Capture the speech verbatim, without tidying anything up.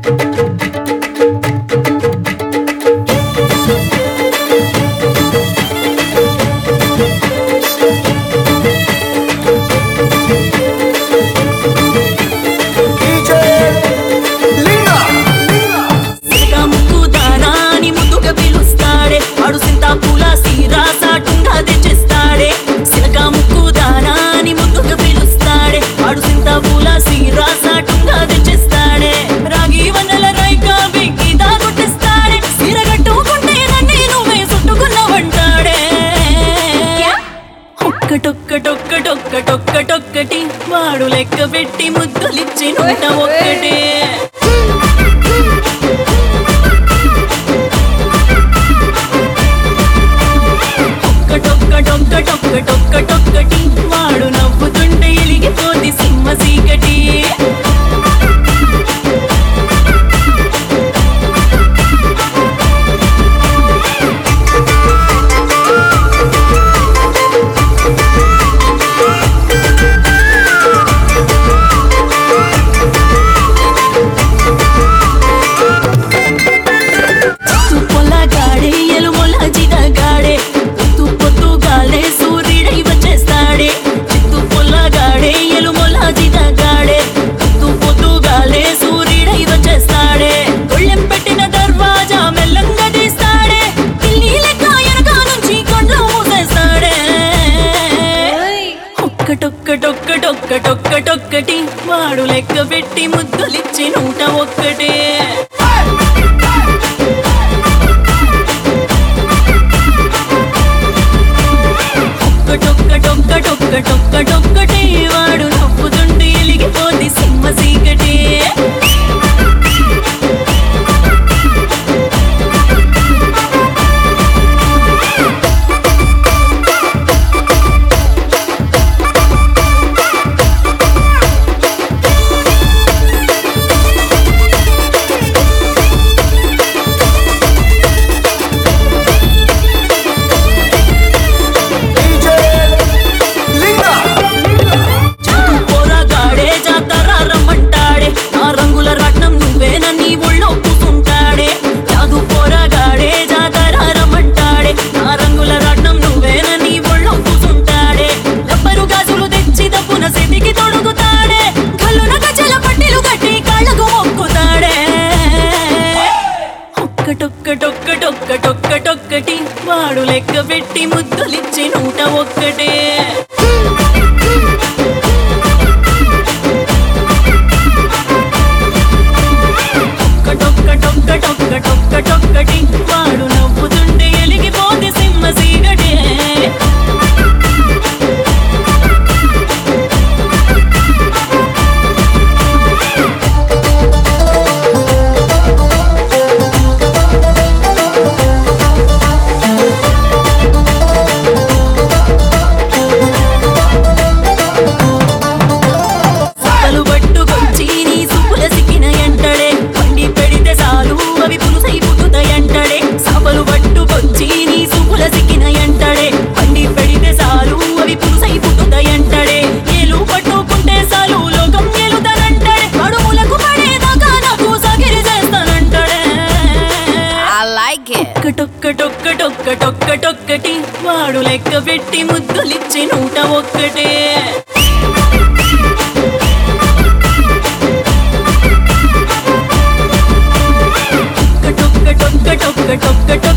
ఒక్కటొక్కటి వాడు లెక్క పెట్టి ముద్దులిచ్చి నూట ఒక్కటే ఒక్కటొక్కటొక్కటొక్కటొక్కటి వాడు నవ్వుతుంటే ఎలిగిపోతి సింహ చీకటి ఒక్కటొక్కటొక్కటొక్కటి వాడు లెక్క పెట్టి ముద్దులిచ్చి నూట ఒక్కటే ఒక్కటొక్కటొక్కటొక్కటొక్కటే వాడు నవ్వుతుంటే ఎలిగిపోతి సింహ చీకటి ఒక్కటొక్కటొక్కటొక్కటి వాడు లెక్క పెట్టి ముద్దులిచ్చి నూట ఒక్కటే ఒక్కటొక్కటొక్కటొక్కటొక్కటి వాడు నవ్వుతుంటే ఎలిగిపోతే సింహ చీకటి ఒక్కటొక్కటొక్కటొక్కటొక్కటి వాడు లెక్క పెట్టి ముద్దులిచ్చి నూట ఒక్కటే ఒక్కటొక్కటొక్కటొక్కటొక్కటొక్కటొక్క